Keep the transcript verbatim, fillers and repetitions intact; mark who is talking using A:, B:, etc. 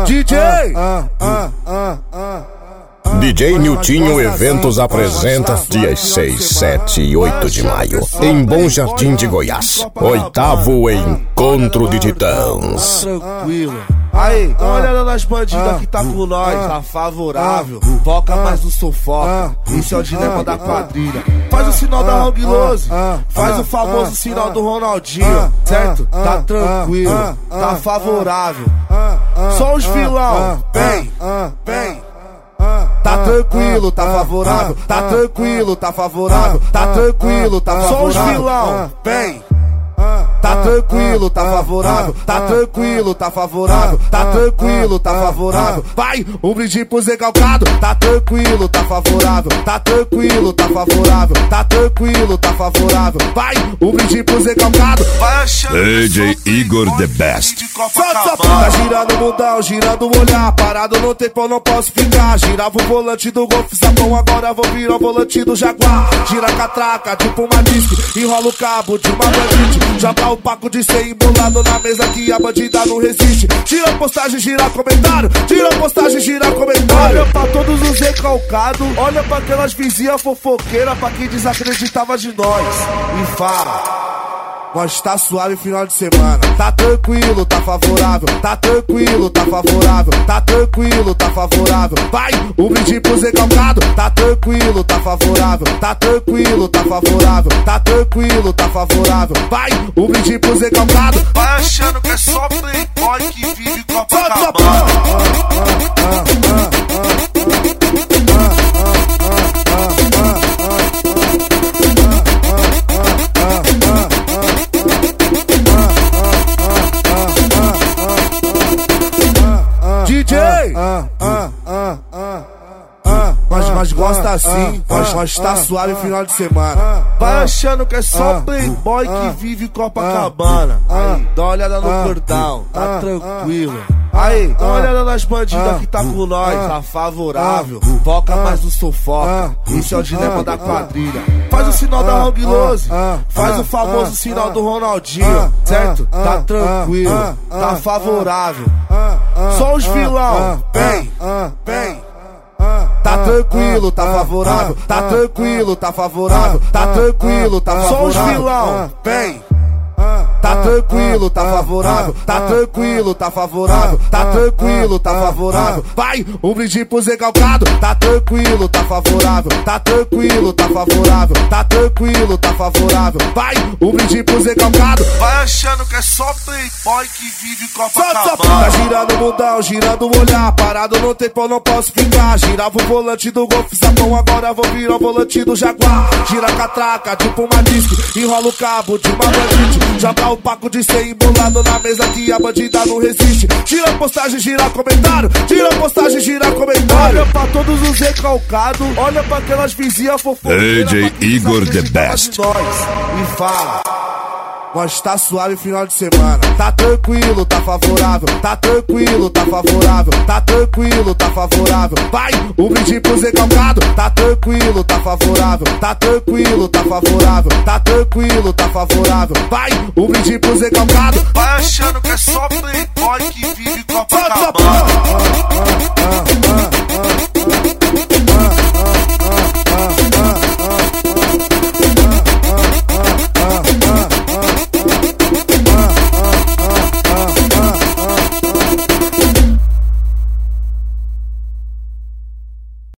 A: D J
B: D J Niltinho Eventos apresenta dias seis, sete e oito de maio em Bom Jardim de Goiás. Oitavo Encontro de Titãs.
A: Tranquilo. Aí, dá uma olhada nas bandidas que tá com nós, tá favorável. Foca mais no sufoca, esse é o dilema da quadrilha. Faz o sinal da Hang Lose, faz o famoso sinal do Ronaldinho, certo? Tá tranquilo, tá favorável. Só os vilão, vem, vem. Tá tranquilo, tá favorável, tá tranquilo, tá favorável, tá tranquilo, tá favorável. Só os vilão, vem. Tá tranquilo, tá favorável, tá tranquilo, tá favorável, tá tranquilo, tá favorável. Vai, um brinde pro Zé Calcado. Tá tranquilo, tá favorável, tá tranquilo, tá favorável, tá tranquilo, tá favorável. Vai, um brinde pro Zé Calcado.
B: D J Igor The Best.
A: Tá girando o mundão, girando o olhar. Parado no tempo, não posso ficar. Girava o volante do Golf Sapão, agora vou virar o volante do Jaguar. Gira a catraca, tipo uma disque, enrola o cabo de uma bandite. Joga o paco de cem embolado na mesa que a bandida não resiste. Tira a postagem, gira comentário. Tira a postagem, gira comentário. Olha pra todos os recalcados, olha pra aquelas vizinhas fofoqueiras, pra quem desacreditava de nós. E fala: nós tá suave final de semana. Tá tranquilo, tá favorável. Tá tranquilo, tá favorável. Tá tranquilo, tá favorável. Vai, um brinde pro Zé Calcado. Tá tranquilo, tá favorável. Tá tranquilo, tá favorável. Tá tranquilo, tá favorável. Vai, um brinde pro Zé Calcado.
C: Vai achando que é só playboy que vive Copacabana.
A: D J Nós, nós gosta assim, nós, nós tá suave final de semana. Vai achando que é só playboy que vive Copacabana. Aí, dá uma olhada no cordão, tá tranquilo. Aí, dá uma olhada nas bandidas que tá com nós, tá favorável. Foca mais no sufoca, esse é o dilema da quadrilha. Faz o sinal da Hang Lose, faz o famoso sinal do Ronaldinho, certo? Tá tranquilo, tá favorável. Só os vilão, vem, vem. Tá tranquilo, tá favorável, tá tranquilo, tá favorável, tá tranquilo, tá favorável. Só os vilão, vem. Tá tranquilo, tá favorável, tá tranquilo, tá favorável, tá tranquilo, tá favorável. Vai, um brinde pro Zé Calcado. Tá tranquilo, tá favorável, tá tranquilo, tá favorável, tá tranquilo, tá favorável. Vai, um brinde pro Zé Calcado.
C: Vai achando que é só playboy que vive Copacabana.
A: Tá girando o mundão, girando o olhar. Parado no tempo, não posso ficar. Girava o volante do Golf Sapão, agora vou virar o volante do Jaguar. Gira a catraca, tipo uma disque, enrola o cabo de uma bandite. Joga o paco de cem embolado na mesa que a bandida não resiste. Tira a postagem, gira comentário. Tira a postagem, gira comentário. Olha pra todos os recalcados, olha pra aquelas vizinhas fofoqueiras.
B: D J Igor The Best.
A: E fala: nós tá suave final de semana. Tá tranquilo, tá favorável. Tá tranquilo, tá favorável. Tá tranquilo, tá favorável. Vai, um brinde pro Zé Calcado. Tá tranquilo, tá favorável. Tá tranquilo, tá favorável. Tá tranquilo, tá favorável. Vai, um brinde pro Zé Calcado.
C: Vai achando que é só playboy que vive Copacabana.